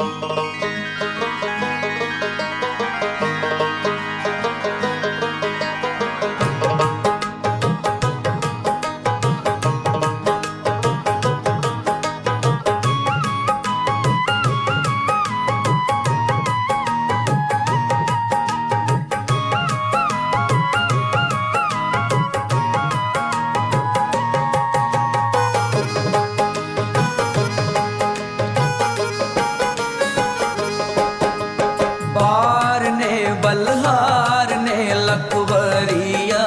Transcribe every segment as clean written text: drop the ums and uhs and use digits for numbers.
बार ने बल्हार ने लखवरिया,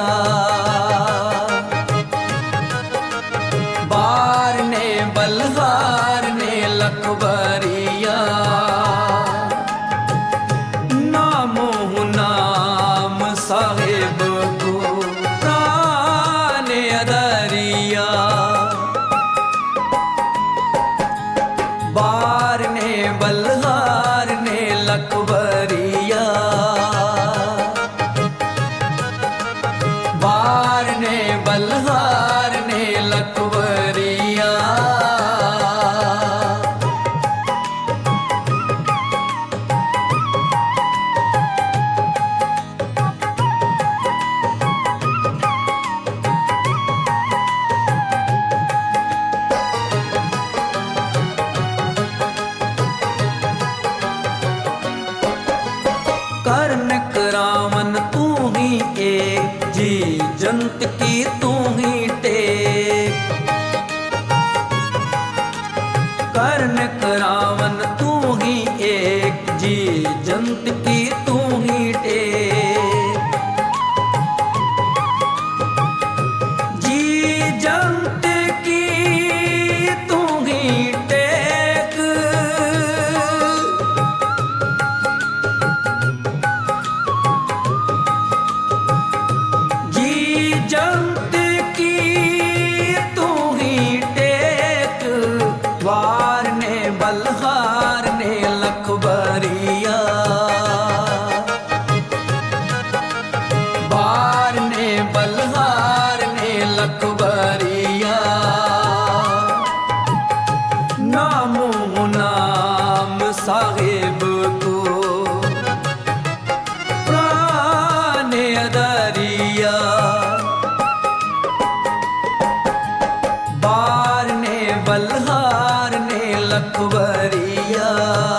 बार ने बल्हार ने लखवरिया, नामो नाम साहेब को प्राण अदरिया। बार ने बल्हार ने लखवरिया, बार ने बल्हार ने लखवरिया। कर्ण करावन तू ही एक, जी जंत की तू ही टेक। कर्ण करावन तू ही एक, जी जंत की तू ही टेक। जी जंत की तू ही टेक, जंत की तू ही टेक। वार ने बल्हार ने लखवरिया, बार ने बल्हार ने लखवरिया, नामो नाम साहेब को प्राण अदरिया। बार ने बल्हार ने लखवरिया,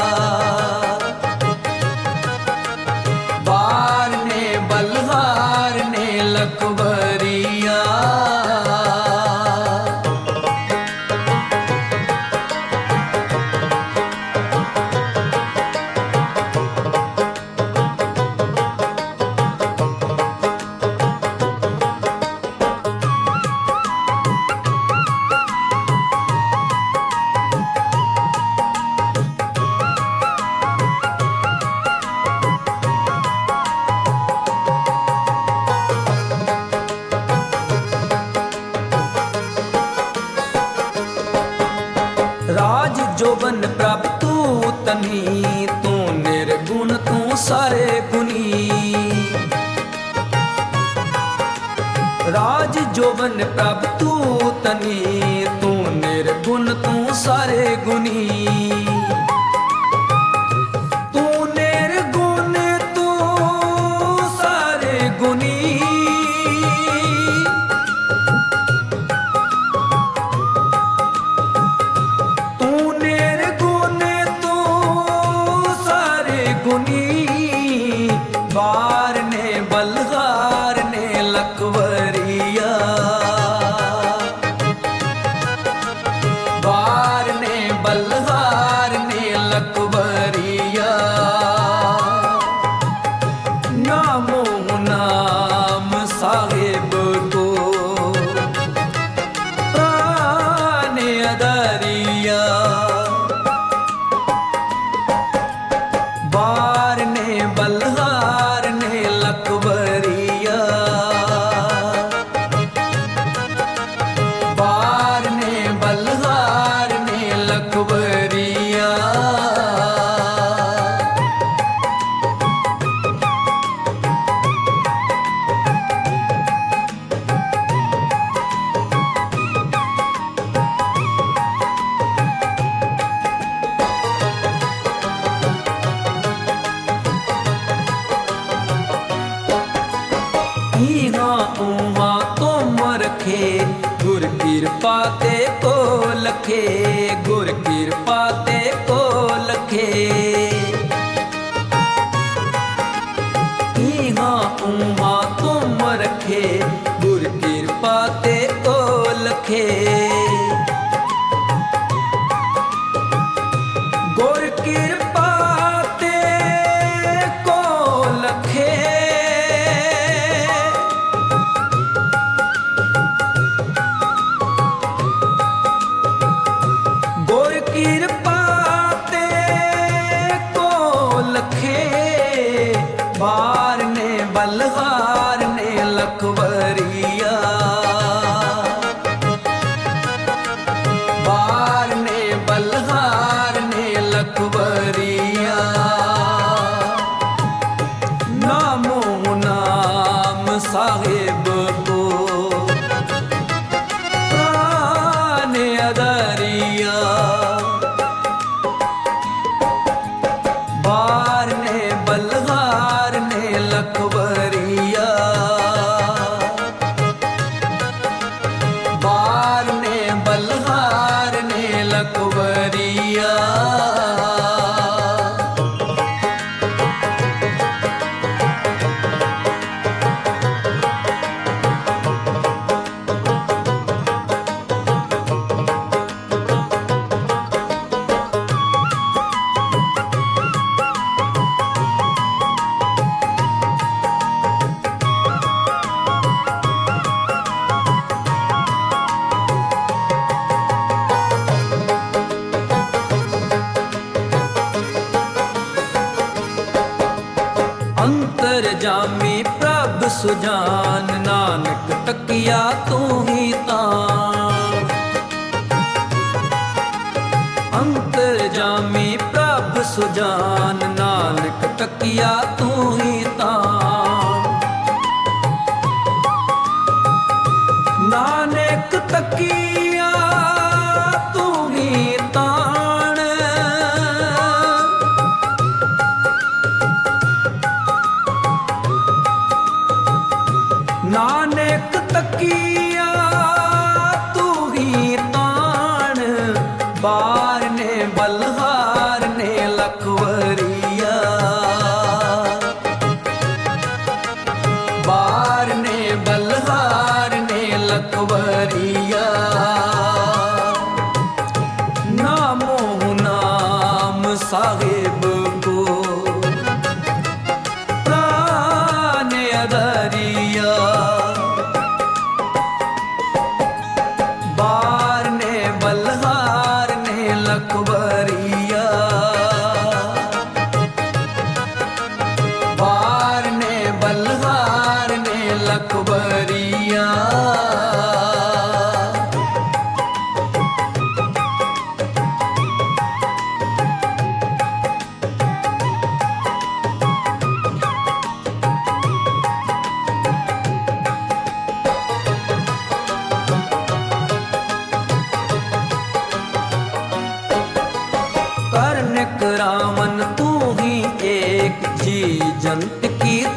बार ने बल्हार ने लखवरिया। राज जोबन प्राप्त तू तनी, तू निर्गुण तू सारे गुनी। राज जोबन प्राप्त तू तनी, तू निर्गुण तू सारे गुनी। तू निर्गुण तू सारे गुनी, बार ने बल्हार ने लखवरिया, बार ने बल्हार किरपा ते को लखे, गुर किरपा ते को लखे। इहाँ उहाँ तुम रखे, गुर किरपा ते को लखे। गुर किरपा ते को लखे, गुर किरपा ते को लखे। बार ने बलहार ने लखवरिया, बार ने बलहार ने लखवरिया। नामो नाम साहेब को प्राण अदरिया। बार ने बलहार ने लखवरिया, बार ने बलहार ने लखवरिया। अंतर जामी प्रभ सुजान, नानक तकिया तू ही तान। अंतर जामी प्रभ सुजान, नानक तकिया तू ही तान। नानक तकिया तू ही तान। नानक तकिया तू ही तान। बार ने बलहार ने लखवरिया, बार ने बलहार ने लखवरिया। नामो नाम साहेब को प्राण अदरिया। बार ने बलहार ने लखवरिया, बार ने बलहार ने लखवरिया। कर्णक रावण तू ही एक, जी जंत की